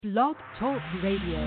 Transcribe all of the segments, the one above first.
Blog Talk Radio.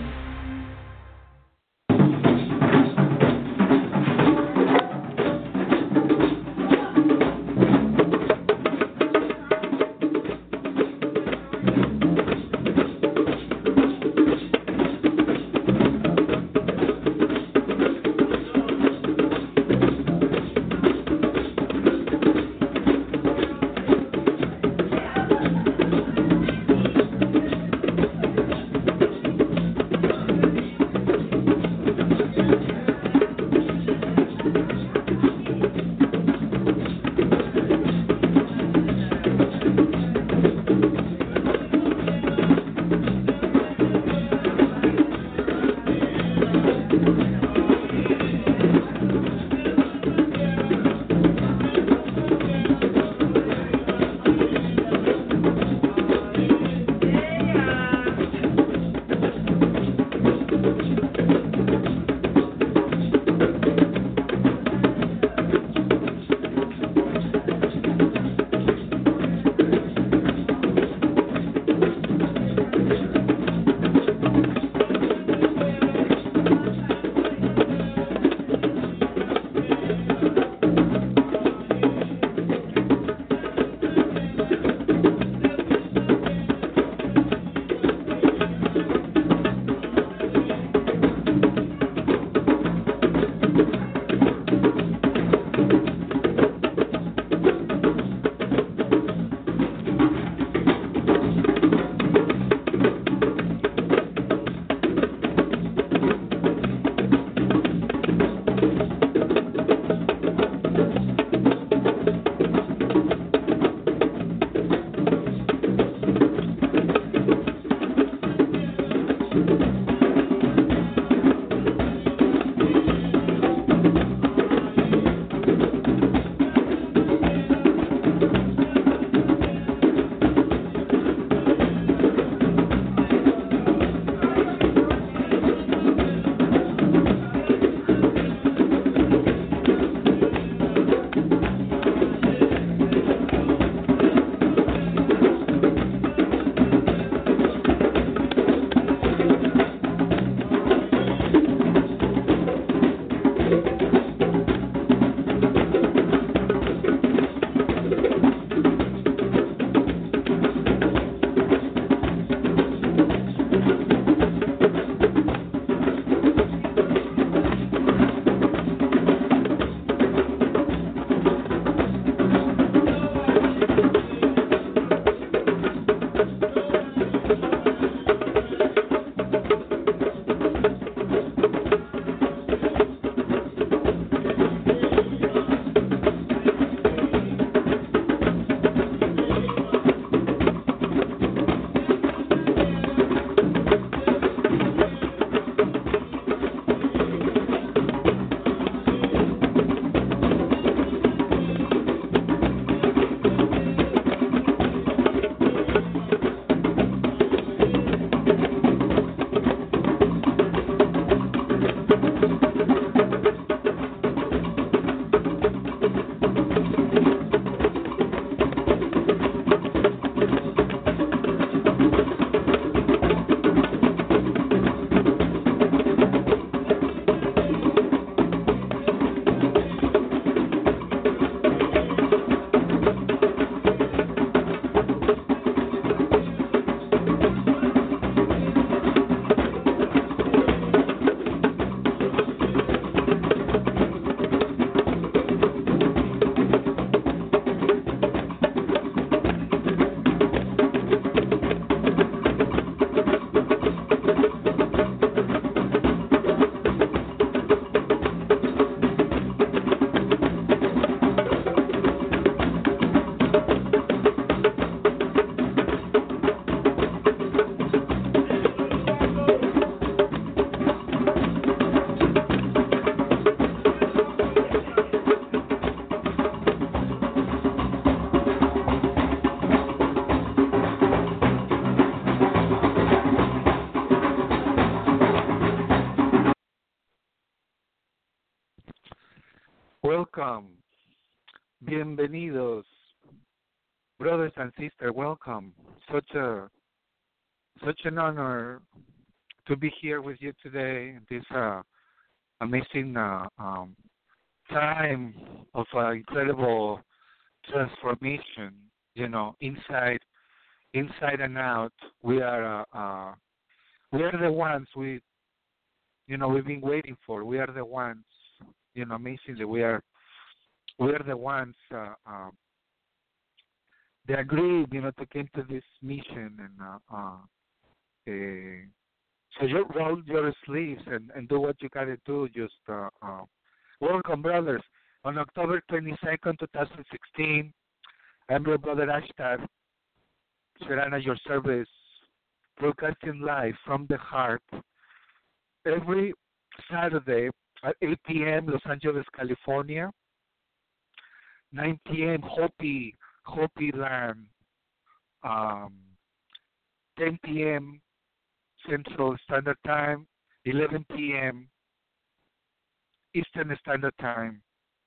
Welcome. Bienvenidos. Brothers and sisters, welcome. Such a Such an honor to be here with you today in this amazing time of incredible transformation. Inside and out. We are the ones we've been waiting for. We are the ones, amazingly, we are the ones that agreed, to come to this mission uh, so you roll your sleeves and do what you gotta do. Just welcome, brothers. On October 22nd, 2016, I'm your brother Ashtar Serrana, your service, broadcasting live from the heart every Saturday at 8 p.m. Los Angeles, California, 9 p.m. Hopi Land, um, 10 p.m. Central Standard Time, 11 p.m. Eastern Standard Time,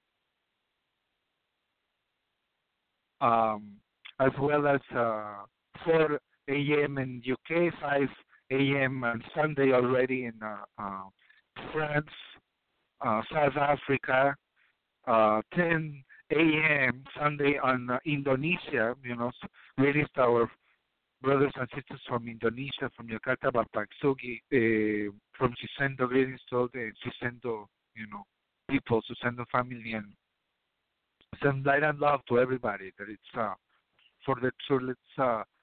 um, as well as 4 a.m. in UK, 5 a.m. on Sunday already in France, South Africa, 10 a.m. Sunday on Indonesia, really our brothers and sisters from Indonesia, from Jakarta, Bapaksugi, from Sisendo, greetings to all the Sisendo, people, Sisendo family, and send light and love to everybody. That it's for the true. Let's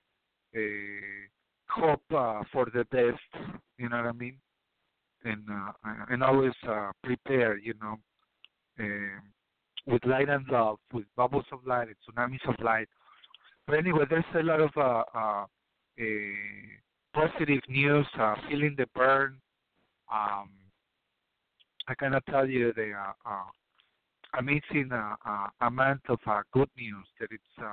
hope for the best. You know what I mean? And always prepare. With light and love, with bubbles of light, and tsunamis of light. But anyway, there's a lot of positive news. Feeling the burn. I cannot tell you the amazing amount of good news that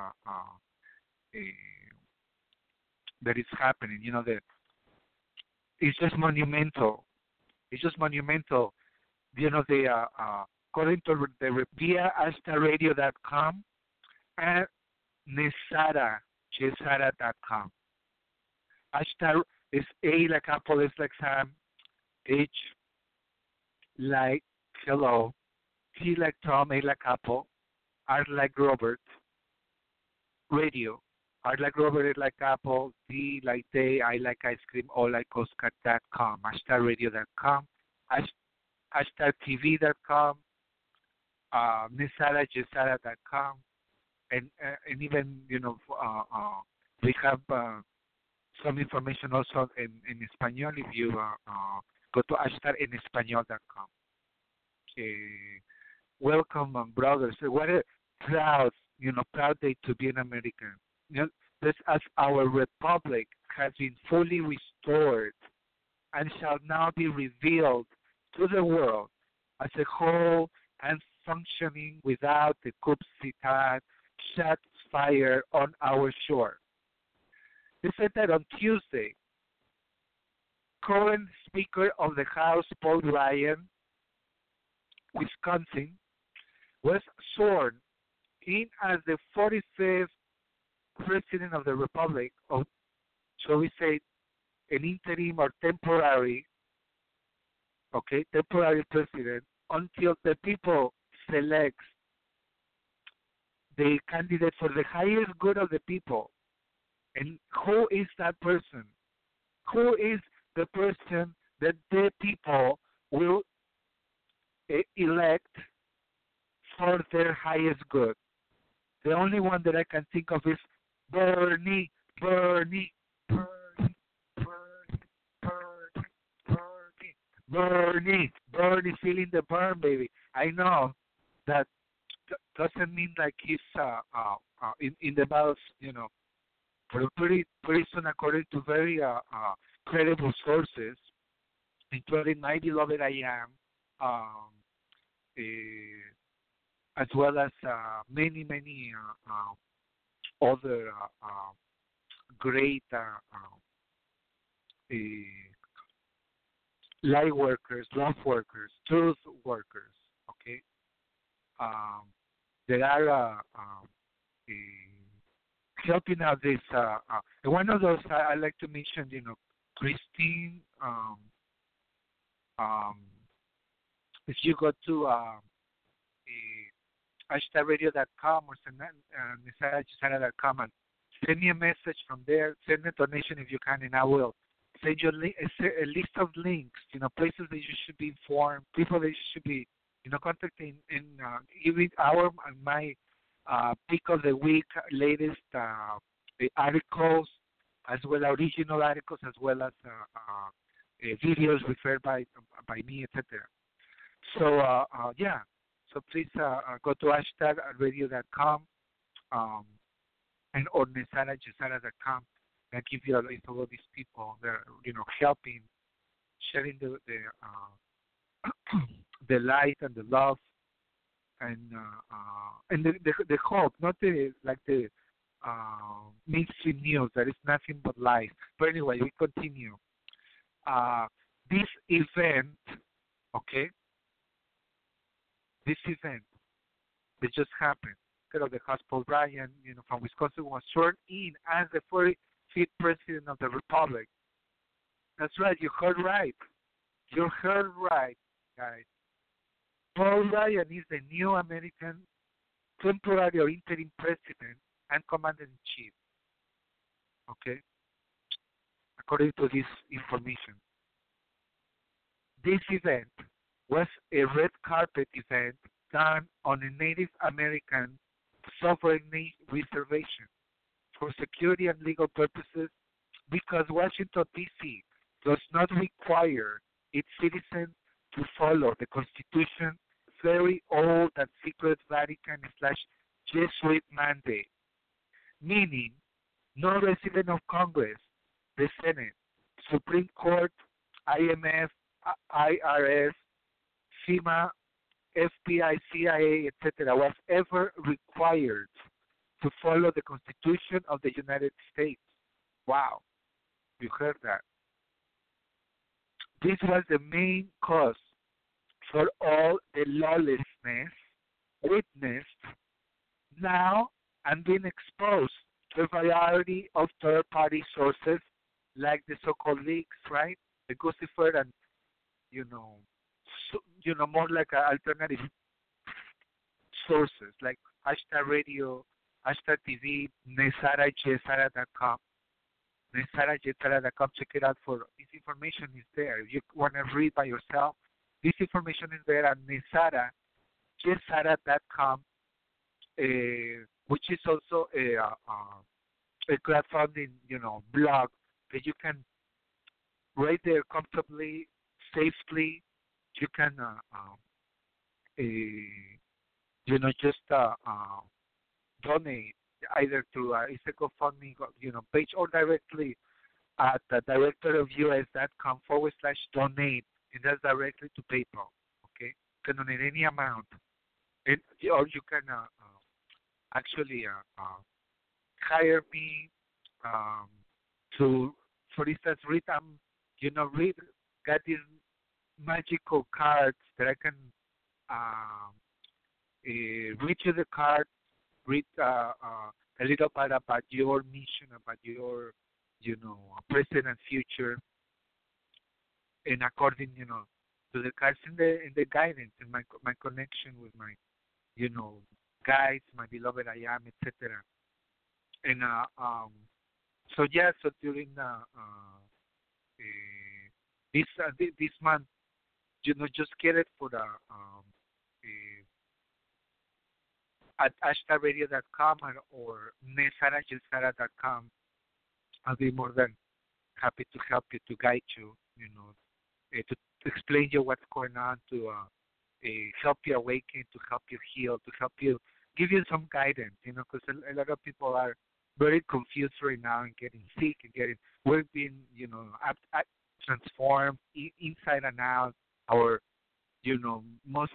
that is happening. It's just monumental. It's just monumental. The according to the via AstaRadio.com and Nesara.com. Ashtar is A like Apple, S like Sam, H like hello, T like Tom, A like Apple, R like Robert, radio. R like Robert, A like Apple, D like day, I like ice cream, O like Oscar.com, AshtarRadio.com, AshtarTV.com, NesaraJesara.com, and even we have some information also in Espanol if you go to ashtarenespanol.com. Welcome, brothers. What a proud day to be an American. This as our republic has been fully restored and shall now be revealed to the world as a whole and functioning without the coup d'etat shots fired on our shore. They said that on Tuesday, current Speaker of the House, Paul Ryan, Wisconsin, was sworn in as the 45th President of the Republic, or shall we say, an interim or temporary president, until the people selects the candidate for the highest good of the people. And who is that person? Who is the person that the people will elect for their highest good? The only one that I can think of is Bernie, Bernie, Bernie, Bernie, Bernie, Bernie, Bernie, Bernie, feeling the burn, baby. I know that doesn't mean like he's in the balance, but pretty soon, according to very credible sources, including my beloved I Am, as well as many other great light workers, love workers, truth workers, okay, that are helping out this. One of those I like to mention, Christine. Um, if you go to #radio.com or nisarajusara.com and send me a message from there, send a donation if you can, and I will send you a list of links, places that you should be informed, people that you should be, contacting, and giving my pick of the week, latest the articles, as well as original articles, as well as videos referred by me, etc. So yeah, so please go to #radio.com and or nisarajusara.com and give you a list of all these people that are, helping, sharing the light and the love and the hope, not the mainstream news that is nothing but lies. But anyway, we continue. This event, okay, this event that just happened, the House Paul Ryan, from Wisconsin, was sworn in as the 45th President of the Republic. That's right, you heard right. You heard right, guys. Paul Ryan is the new American temporary or interim president and commander-in-chief. Okay? According to this information. This event was a red carpet event done on a Native American sovereign reservation for security and legal purposes because Washington, D.C. does not require its citizens to follow the Constitution, very old and secret Vatican/Jesuit mandate, meaning no resident of Congress, the Senate, Supreme Court, IMF, IRS, FEMA, FBI, CIA, etc., was ever required to follow the Constitution of the United States. Wow, you heard that. This was the main cause for all the lawlessness witnessed now and being exposed to a variety of third-party sources like the so-called leaks, right? The Guccifer and, more like alternative sources like #radio, #TV, nisarajusara.com. nisarajusara.com. Check it out for this information is there. If you want to read by yourself, this information is there at nisarajusara.com, which is also a crowdfunding, blog that you can write there comfortably, safely. You can, just donate either through it's a GoFundMe, page or directly at the directorofus.com/donate, and that's directly to PayPal. Okay, you can donate any amount, or you can actually hire me to, for instance, read got these magical cards that I can read you the card, read a little bit about your mission, about your, present and future, and according, to the cards in the guidance and my connection with my, guides, my beloved I am, etc. And so during this month, just get it for the at #radio.com or nisarajusara.com. I'll be more than happy to help you, to guide you, to explain you what's going on, to help you awaken, to help you heal, to help you, give you some guidance, because a lot of people are very confused right now and getting sick and we're being, transformed inside and out. Our, most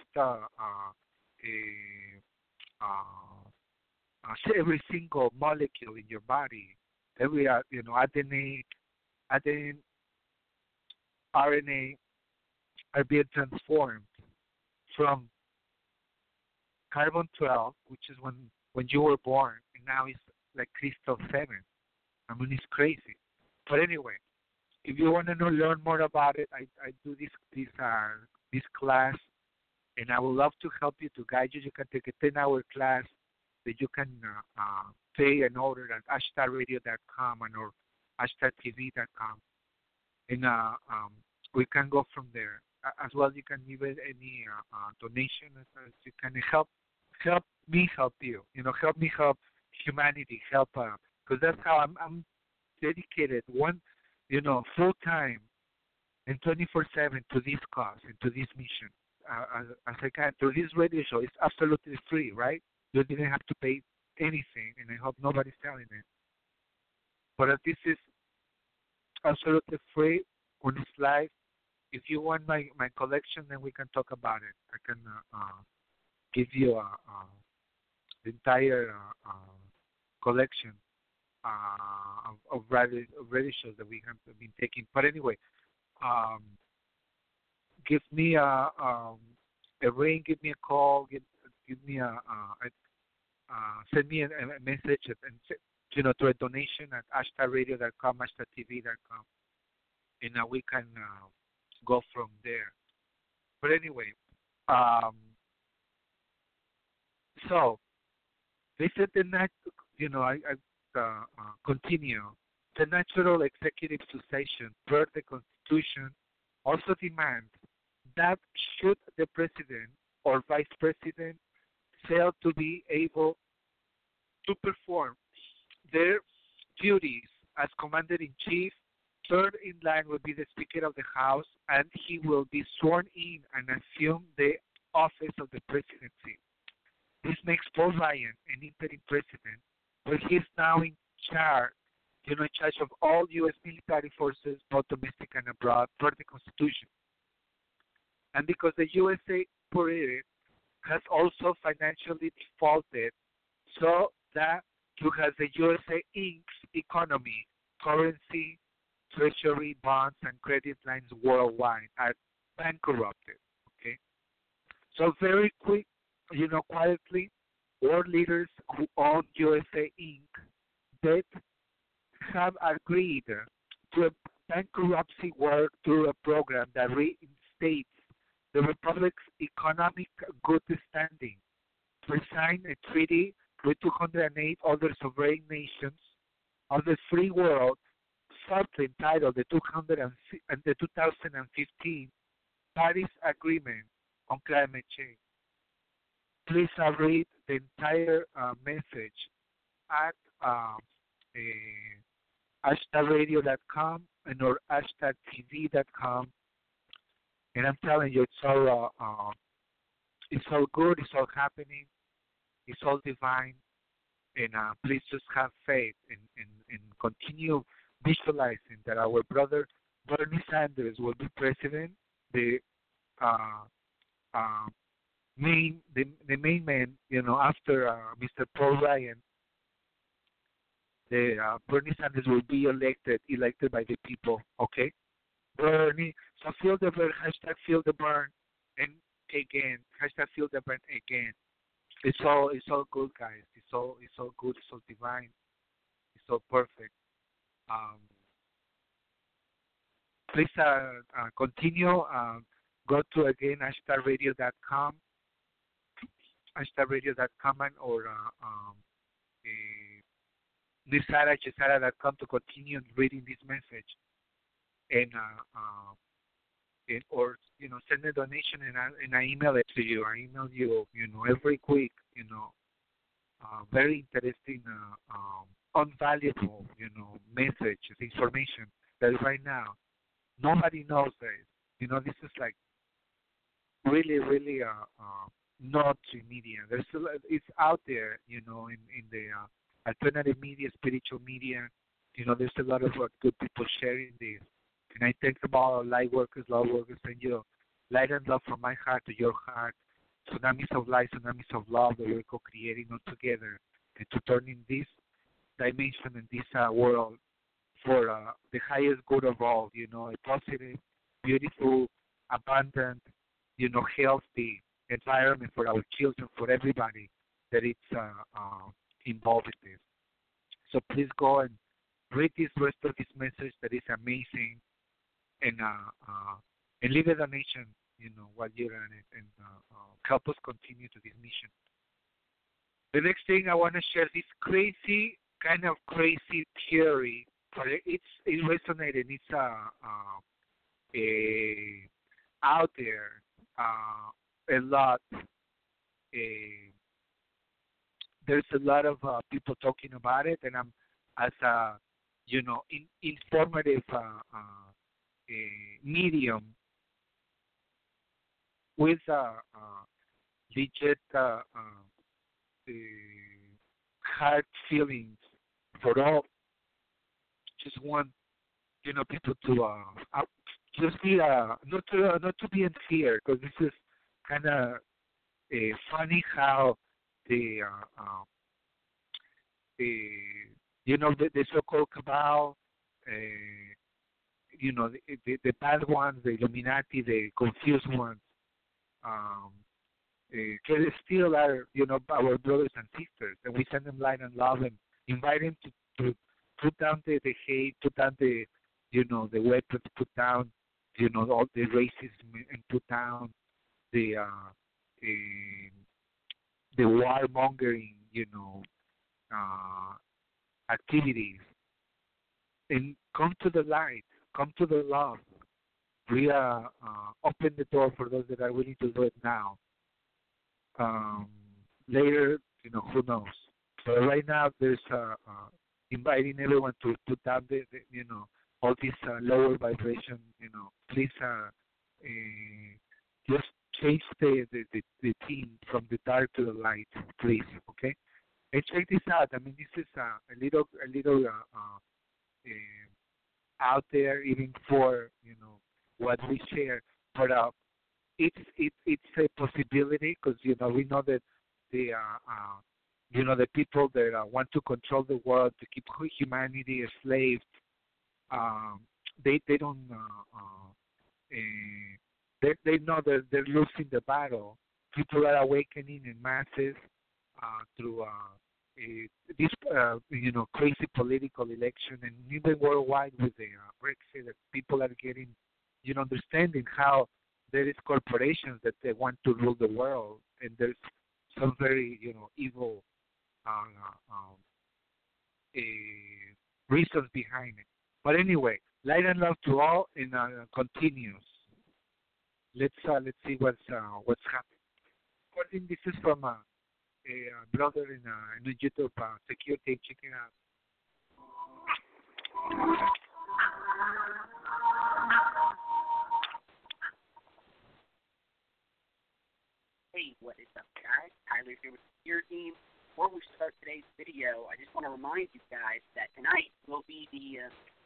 every single molecule in your body, every adenine, RNA are being transformed from carbon 12, which is when you were born, and now it's like Crystal 7. I mean, it's crazy. But anyway, if you want to know, learn more about it, I do this class, and I would love to help you to guide you. You can take a 10-hour class that you can pay and order at ashtarradio.com and or ashtartv.com, and we can go from there. As well, you can give it any donation as you can help me help you. Help me help humanity. Help because that's how I'm dedicated full time and 24/7 to this cause and to this mission. As I can through this radio show, it's absolutely free, right? You didn't have to pay anything, and I hope nobody's telling it. But this is absolutely free on this live. If you want my collection, then we can talk about it. I can give you the entire collection of radio shows that we have been taking. But anyway, give me a ring, give me a call, give me send me a message and to a donation at ashtarradio.com, ashtartv.com, and we can go from there. But anyway, so they said I continue. The natural executive succession per the Constitution also demands that should the president or vice president fail to be able to perform their duties as commander-in-chief, third in line will be the Speaker of the House, and he will be sworn in and assume the office of the presidency. This makes Paul Ryan an interim president, but he is now in charge of all U.S. military forces, both domestic and abroad, per the Constitution. And because the USA Incorporated has also financially defaulted, so that you have the USA Inc.'s economy, currency, treasury, bonds, and credit lines worldwide are bankrupted. Okay, so very quick, quietly, world leaders who own USA Inc. that have agreed to a bankruptcy work through a program that reinstates the Republic's economic good standing, to sign a treaty with 208 other sovereign nations of the free world, shortly entitled the 2015 Paris Agreement on Climate Change. Please read the entire message at ashtarradio.com and or ashtartv.com. And I'm telling you, it's all good, it's all happening, it's all divine. And please just have faith and continue visualizing that our brother Bernie Sanders will be president. The main man, after Mr. Paul Ryan, Bernie Sanders will be elected by the people. Okay, Bernie. So feel the burn. Hashtag feel the burn, and again. Hashtag feel the burn again. It's all good, guys. It's all good. It's all divine. It's all perfect. Please continue. Go to again ashtarradio.com, ashtarradio.com, or nisara.com to continue reading this message, and or send a donation and I email it to you. I email you every week. Very interesting, unvaluable message, information that right now nobody knows this. This is like really not in media. It's out there, in the alternative media, spiritual media. There's a lot of good people sharing this. And I thank all light workers, love workers, and light and love from my heart to your heart. Tsunamis of light, tsunamis of love that we're co-creating all together, and to turn in this dimension and this world for the highest good of all. A positive, beautiful, abundant, healthy environment for our children, for everybody that it's involved in this. So please go and read this rest of this message that is amazing, and leave a donation, while you're on it, and help us continue to this mission. The next thing I want to share this kind of crazy theory, but it resonated. It's out there a lot. There's a lot of people talking about it, and I'm as a informative medium with legit hard feelings for all. Just want people to just be not to be in fear, because this is kind of funny how the the so-called cabal, the bad ones, the Illuminati, the confused ones, can still are our brothers and sisters, and we send them light and love and invite them to put down the hate, put down the the weapons, put down all the racism, and put down the warmongering activities, and come to the light, come to the love. We open the door for those that are willing to do it now. Later, who knows? But right now, there's inviting everyone to put down the all this lower vibration. Please just change the theme from the dark to the light, please. Okay. And check this out. I mean, this is a little out there, even for what we share, but it's a possibility, because we know that the the people that want to control the world, to keep humanity enslaved, they don't they know that they're losing the battle. People are awakening in masses through this crazy political election, and even worldwide with the Brexit, that people are getting understanding how there is corporations that they want to rule the world, and there's some very evil reasons behind it. But anyway, light and love to all, and continues. Let's see what's happening. I think this is from a brother in YouTube security. Check it out. Hey, what is up, guys? Tyler here with the Secure Team. Before we start today's video, I just want to remind you guys that tonight will be the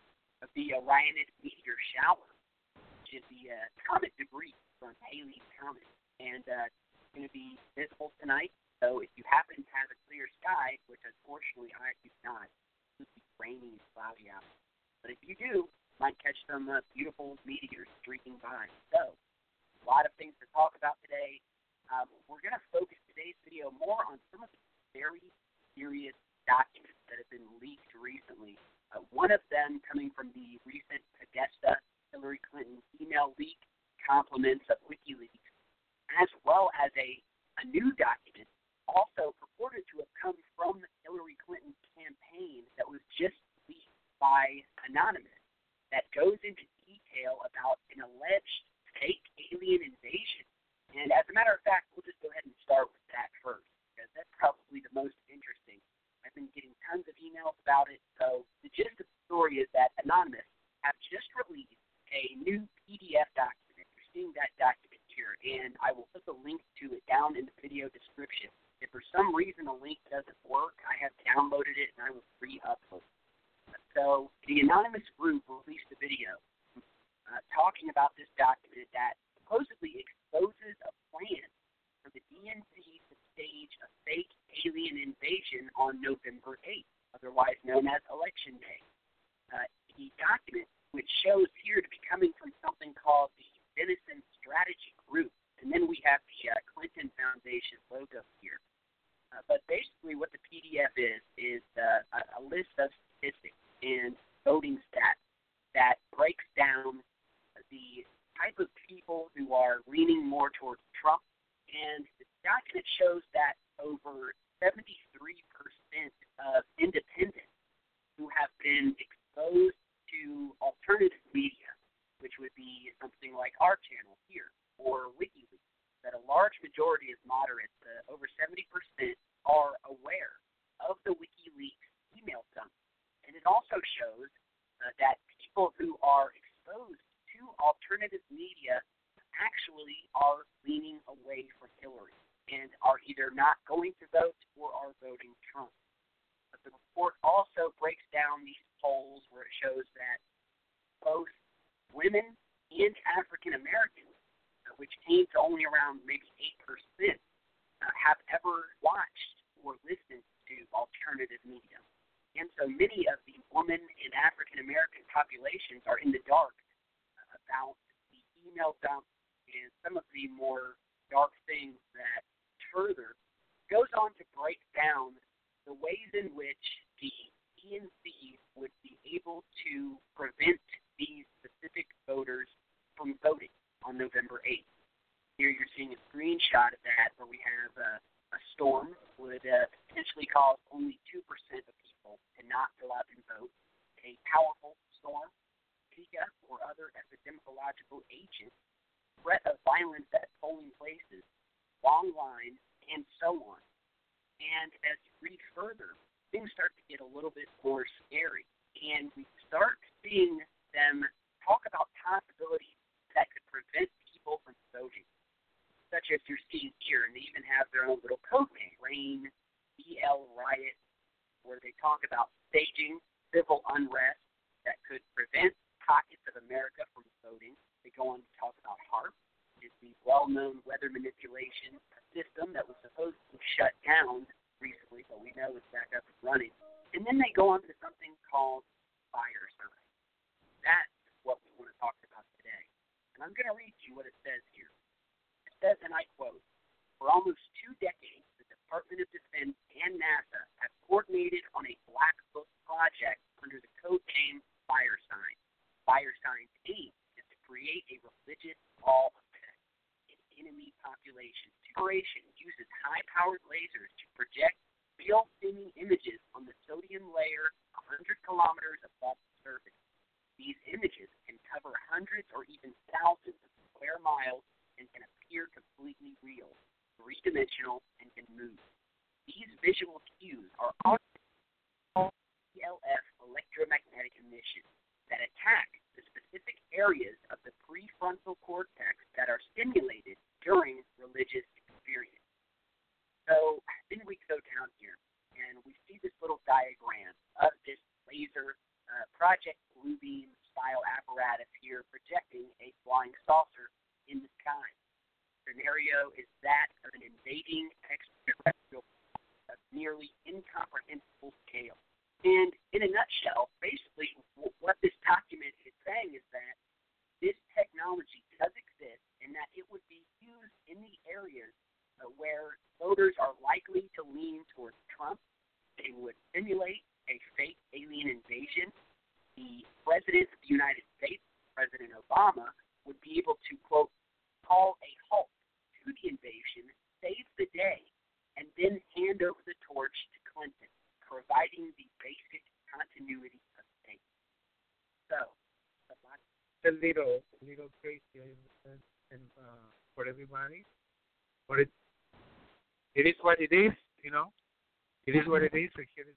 Orionid meteor shower, which is the comet debris from Halley's Comet, and it's going to be visible tonight. So if you happen to have a clear sky, which unfortunately I do not, it will be rainy and cloudy out. But if you do, you might catch some beautiful meteors streaking by. So a lot of things to talk about today. We're going to focus today's video more on some of the very serious documents that have been leaked recently. One of them coming from the recent Podesta Hillary Clinton email leak, compliments of WikiLeaks, as well as a new document also purported to have come from the Hillary Clinton campaign that was just leaked by Anonymous, that goes into detail about an alleged fake alien invasion. And as a matter of fact, we'll just go ahead and start with that first, because that's probably the most interesting. I've been getting tons of emails about it. So the gist of the story is that Anonymous have just released a new PDF document. You're seeing that document here, and I will put the link to it down in the video description. If for some reason a link doesn't work, I have downloaded it and I will re-upload it. So the Anonymous group released a video talking about this document that supposedly exposes a plan for the DNC to stage a fake alien invasion on November 8th, otherwise known as Election Day. The document, which shows here to be coming from something called the Venison Strategy Group, and then we have the Clinton Foundation logo here. But basically what the PDF is a list type of people who are leaning more towards Trump. And the document shows that over 73% of independents who have been exposed to alternative media, which would be something like our channel here, or WikiLeaks, that a large majority is moderates, over 70% are aware of the WikiLeaks email dump. And it also shows that people who are exposed to alternative media actually are leaning away from Hillary and are either not going to vote or are voting Trump. But the report also breaks down these polls where it shows that both women and African Americans, which came to only around maybe 8%, have ever watched or listened to alternative media. And so many of the women and African American populations are in the dark about the email dump and some of the more dark things that further goes on to break down the ways in which the DNC would be able to prevent these specific voters from voting on November 8th. Here you're seeing a screenshot of that where we have a storm would potentially cause only 2% of people to not go out and vote. A powerful storm, Zika, or other epidemiological agents, threat of violence at polling places, long lines, and so on. And as you read further, things start to get a little bit more scary. And we start seeing them talk about possibilities that could prevent people from voting, such as you're seeing here. And they even have their own little code name, RAIN, BL Riot, where they talk about staging civil unrest that could prevent pockets of America from voting. They go on to talk about HAARP, which is the well-known weather manipulation system that was supposed to shut down recently, but we know it's back up and running. And then they go on to something called fire sign. That's what we want to talk about today. And I'm going to read you what it says here. It says, and I quote, "For almost 2 decades, the Department of Defense and NASA have coordinated on a black book project under the code name Fire Sign. Fire Sign's aim is to create a religious wall of text in enemy populations. The operation uses high-powered lasers to project real-seeming images on the sodium layer 100 kilometers above the surface. These images can cover hundreds or even thousands of square miles and can appear completely real, three-dimensional, and can move. These visual cues are ELF electromagnetic emissions that attack the specific areas of the prefrontal cortex that are stimulated during religious experience." So then we go down here, and we see this little diagram of this laser Project Bluebeam style apparatus here projecting a flying saucer in the sky. The scenario is that of an invading extraterrestrial of nearly incomprehensible scale. And in a nutshell, basically what this document is saying is that this technology does exist and that it would be used in the areas where voters are likely to lean towards Trump. They would simulate a fake alien invasion. The President of the United States, President Obama, would be able to, quote, call a halt to the invasion, save the day, and then hand over the torch to Clinton, providing the basic continuity of state. So, a little crazy, I understand, and for everybody, but it is what it is, you know. It is what it is. So here is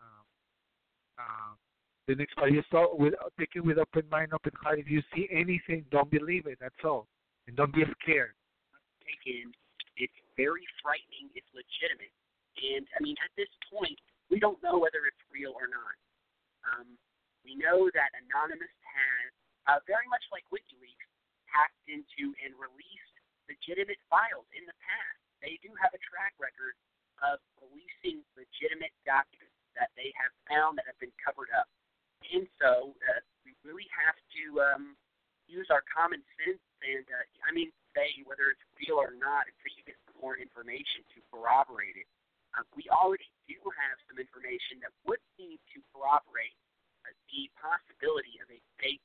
the next part. You start with take it with open mind, open heart. If you see anything, don't believe it. That's all, and don't be scared. Taken, it's very frightening. It's legitimate, and I mean, at this point, we don't know whether it's real or not. We know that Anonymous has, very much like WikiLeaks, hacked into and released legitimate files in the past. They do have a track record of releasing legitimate documents that they have found that have been covered up. And so we really have to use our common sense and, say whether it's real or not until you get some more information to corroborate it. We already do have some information that would seem to corroborate the possibility of a fake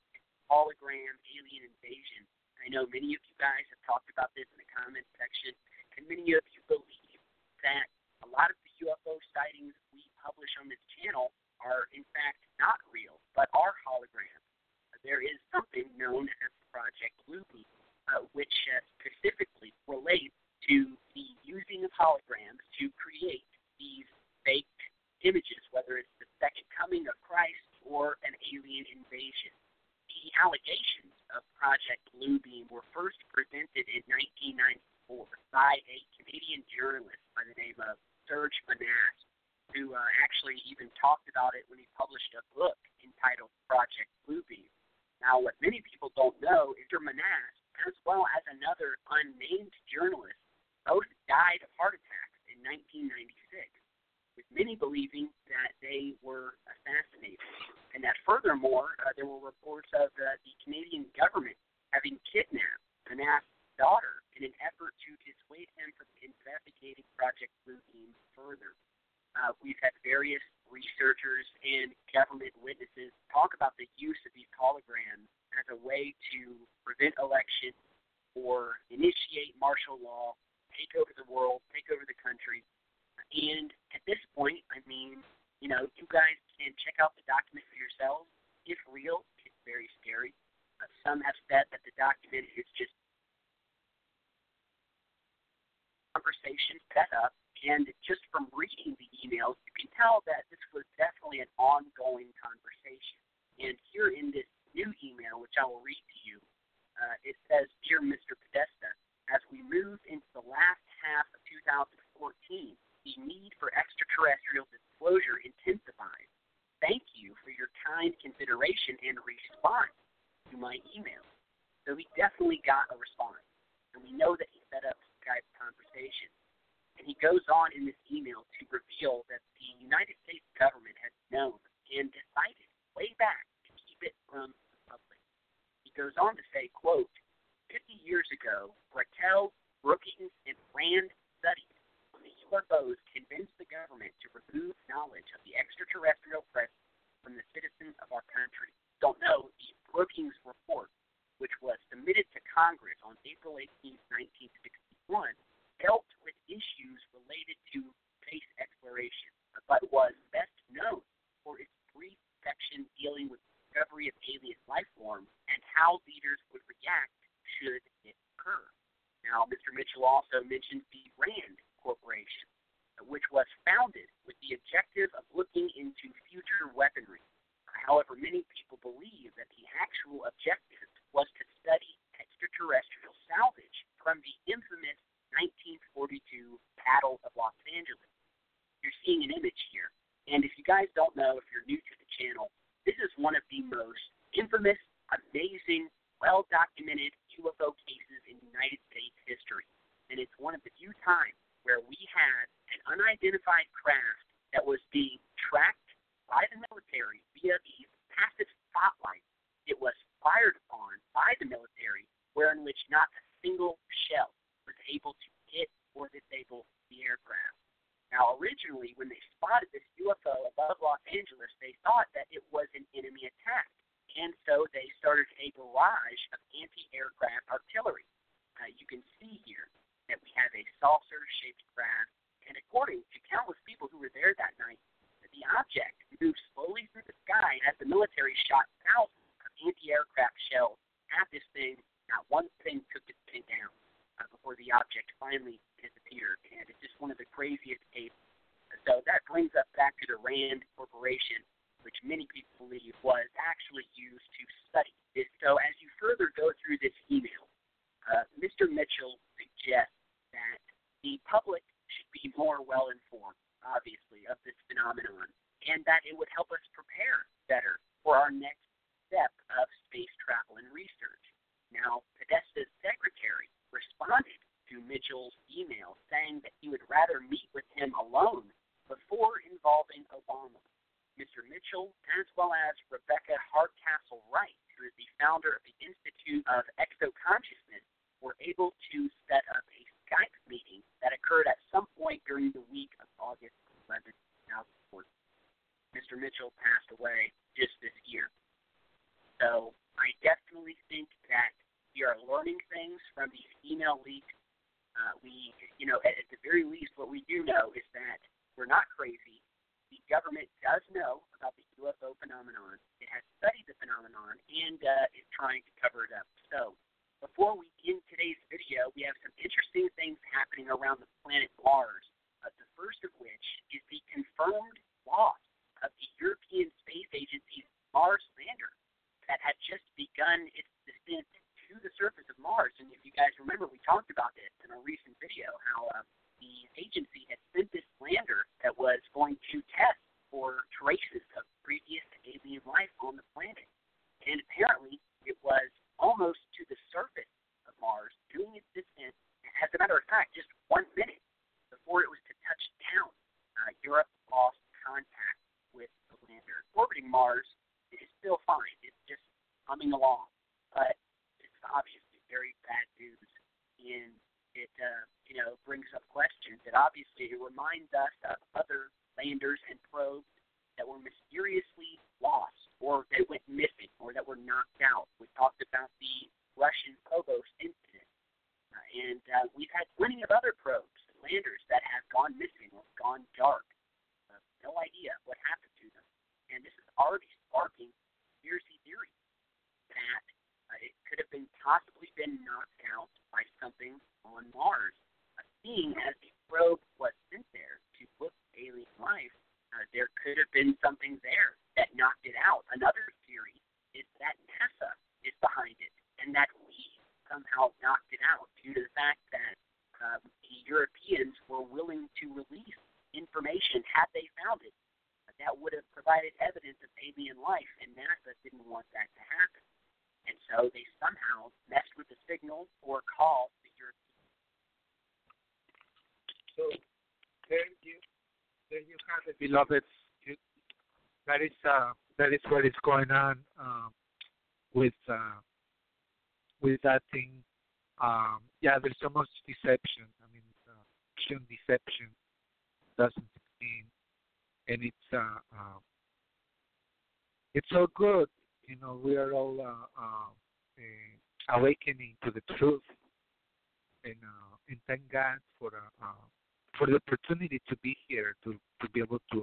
hologram alien invasion. I know many of you guys have talked about this in the comments section, and many of you believe that a lot of the UFO sightings we publish on this channel are, in fact, not real, but are holograms. There is something known as Project Bluebeam, which specifically relates to the using of holograms to create these fake images, whether it's the second coming of Christ or an alien invasion. The allegations of Project Bluebeam were first presented in 1994 by a Canadian journalist by the name of Serge Manasse, who actually even talked about it when he published a book entitled Project Bluebeam. Now, what many people don't know is Manasse, as well as another unnamed journalist, both died of heart attacks in 1996, with many believing that they were assassinated, and that furthermore, there were reports of the Canadian government having kidnapped Manasse's daughter in an effort to dissuade him from investigating Project Bluebeam further. We've had various researchers and government witnesses talk about the use of these holograms as a way to prevent elections or initiate martial law, take over the world, take over the country. And at this point, I mean, you know, you guys can check out the document for yourselves. If real, it's very scary. Some have said that the document is just conversation set up, and just from reading the emails, you can tell that this was definitely an ongoing conversation. And here in this new email, which I will read to you, it says, "Dear Mr. Podesta, as we move into the last half of 2014, the need for extraterrestrial disclosure intensifies. Thank you for your kind consideration and response to my email." So he definitely got a response, and we know that he set up Skype conversation. And he goes on in this email to reveal that the United States government has known and decided way back to keep it from the public. He goes on to say, quote, 50 years ago, Raquel, Brookings, and Rand studies on the UFOs convinced the government to remove knowledge of the extraterrestrial presence from the citizens of our country. Don't know, the Brookings report, which was submitted to Congress on April 18, 1961, dealt with issues related to space exploration, but was best known for its brief section dealing with the discovery of alien life forms and how leaders would react should it occur. Now, Mr. Mitchell also mentions the RAND Corporation, which was founded with the objective of looking into future weaponry. However, many people believe that the actual objective was to study extraterrestrial salvage from the infamous 1942 Battle of Los Angeles. You're seeing an image here. And if you guys don't know, if you're new to the channel, this is one of the most infamous, amazing, well-documented UFO cases in United States history. And it's one of the few times where we had an unidentified craft that was being tracked by the military via these passive spotlights. It was fired upon by the military, wherein which not a single shell was able to hit or disable the aircraft. Now, originally, when they spotted this UFO above Los Angeles, they thought that it was an enemy attack, and so they started a barrage of anti-aircraft artillery. You can see here that we have a saucer-shaped craft, and according to countless people who were there that night, the object moved slowly through the sky as the military shot thousands of anti-aircraft shells at this thing. Not one thing took this thing down before the object finally disappeared. And it's just one of the craziest cases. So that brings us back to the RAND Corporation, which many people believe was actually used to study this. So as you further go through this email, Mr. Mitchell suggests that the public should be more well-informed, obviously, of this phenomenon, and that it would help us prepare better for our next step of space travel and research. Now, Podesta's secretary responded to Mitchell's email saying that he would rather meet with him alone before involving Obama. Mr. Mitchell, as well as Rebecca Hardcastle Wright, who is the founder of the Institute of Exoconsciousness, were able to set up a Skype meeting that occurred at some point during the week of August 11, 2014. Mr. Mitchell passed away just this year. So I definitely think that we are learning things from these email leaks. At the very least, what we do know is that we're not crazy. The government does know about the UFO phenomenon. It has studied the phenomenon and is trying to cover it up. So before we end today's video, we have some interesting things happening around the planet Mars. The first of which is the confirmed loss of the European Space Agency's Mars lander that had just begun its descent to the surface of Mars. And if you guys remember, we talked about this in a recent video, how the agency had sent this lander that was going to test for traces of previous alien life on the planet. And apparently, it was almost to the surface of Mars doing its descent. As a matter of fact, just 1 minute before it was to touch down, Europe lost contact with the lander. Orbiting Mars is still fine. It's just humming along. But it's obviously very bad news. And it, brings up questions. It reminds us of other landers and probes that were mysteriously lost or that went missing or that were knocked out. We talked about the Russian Phobos incident. And we've had plenty of other probes, landers that have gone missing or gone dark. No idea what happened to them. And this is already sparking conspiracy theories that it could have possibly been knocked out by something on Mars. Seeing as the probe was sent there to look at alien life, there could have been something there that knocked it out. Another theory is that NASA is behind it and that we somehow knocked it out due to the fact that the Europeans were willing to release information had they found it that would have provided evidence of alien life, and NASA didn't want that to happen. And so they somehow messed with the signal or called the Europeans. So there you have it, beloveds. That is what is going on with that thing. There's so much deception. I mean, deception 2016, and it's so good. We are all awakening to the truth, and thank God for the opportunity to be here, to be able to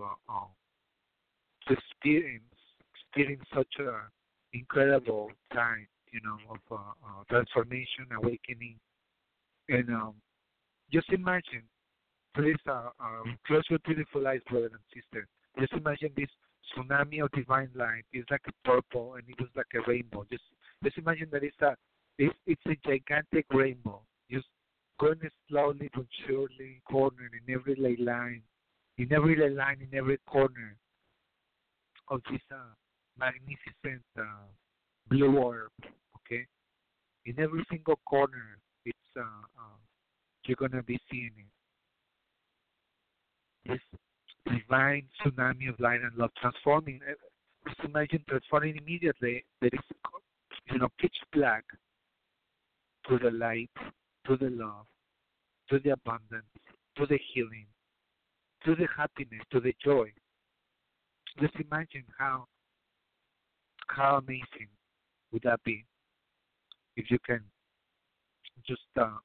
experience such a incredible time, of transformation, awakening, and just imagine, please, close your beautiful eyes, brother and sister. Just imagine this tsunami of divine light. It's like a purple, and it was like a rainbow. Just imagine that it's a gigantic rainbow, just going slowly but surely, corner in every ley line, in every corner of this magnificent blue orb. Okay, in every single corner, it's you're gonna be seeing it. This divine tsunami of light and love transforming. Just imagine transforming immediately. That is, pitch black to the light, to the love, to the abundance, to the healing, to the happiness, to the joy. Just imagine how amazing would that be if you can just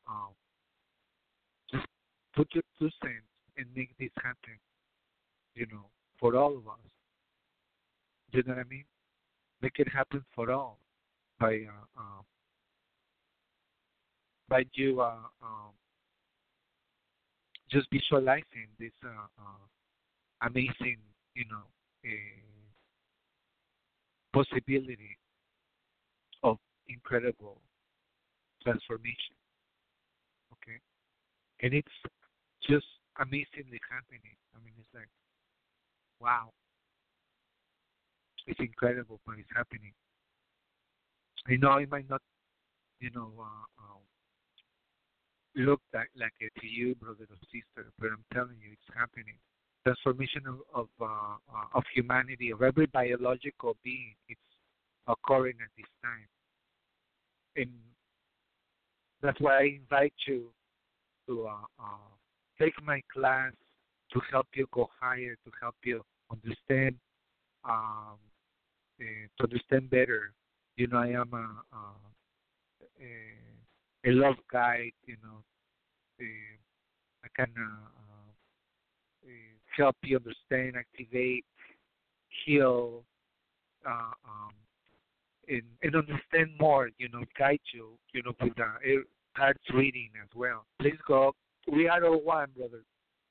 put your 2 cents and make this happen, for all of us. You know what I mean? Make it happen for all by you just visualizing this amazing, possibility of incredible transformation. Okay, and it's just amazingly happening. I mean, it's like, wow, it's incredible, but it's happening. It might not, look like it to you, brother or sister, but I'm telling you, it's happening. Transformation of humanity, of every biological being, it's occurring at this time, and that's why I invite you to take my class to help you go higher, to help you understand, better I am a love guide. I can help you understand, activate, heal, and understand more. Guide you. With cards reading as well. Please go. We are all one, brother.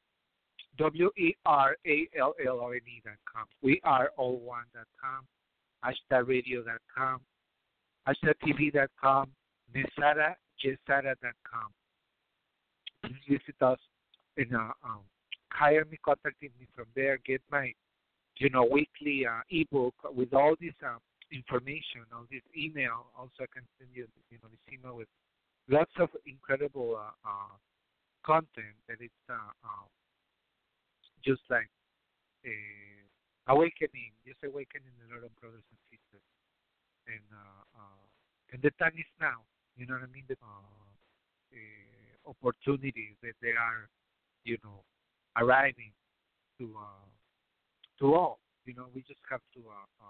WERALLONE.com. We are all one.com. HashtagRadio.com. HashtagTV.com. NesaraJesara.com. Please visit us and hire me, contacting me from there. Get my, weekly ebook with all this information, all this email. Also, I can send you, this email with lots of incredible content that it's just like awakening, just awakening a lot of brothers and sisters. And the time is now. You know what I mean? The opportunities that they are, arriving to all. We just have to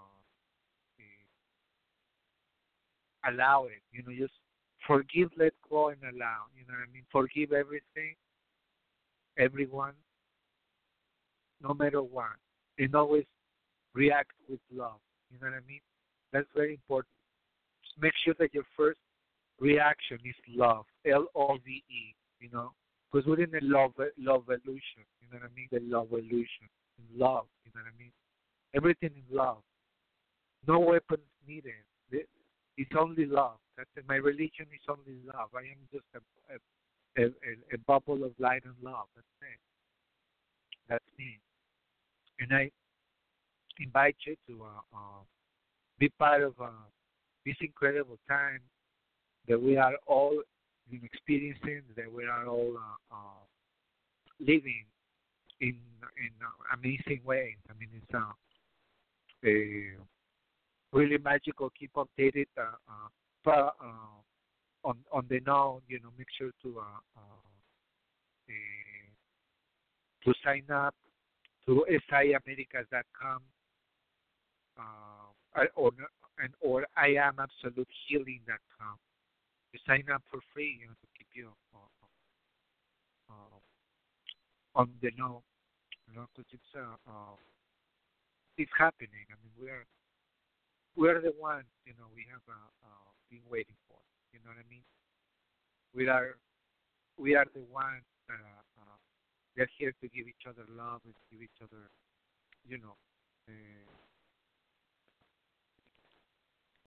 allow it. Just forgive, let go, and allow. You know what I mean? Forgive everything, everyone, no matter what, and always react with love. You know what I mean? That's very important. Just make sure that your first reaction is love, LOVE. Because we're in a love illusion. You know what I mean? The love illusion, love. You know what I mean? Everything in love. No weapons needed. It's only love. That's it. My religion is only love. I am just a bubble of light and love. That's it. That's me. And I invite you to be part of this incredible time that we are all experiencing, that we are all living in amazing ways. I mean, it's really magical. Keep updated on the know. Make sure to sign up to siamericas.com or IamAbsoluteHealing.com. You sign up for free, to keep you on the know, because it's happening. I mean, we're the ones, we have been waiting for. You know what I mean? We are the ones that they're here to give each other love and give each other,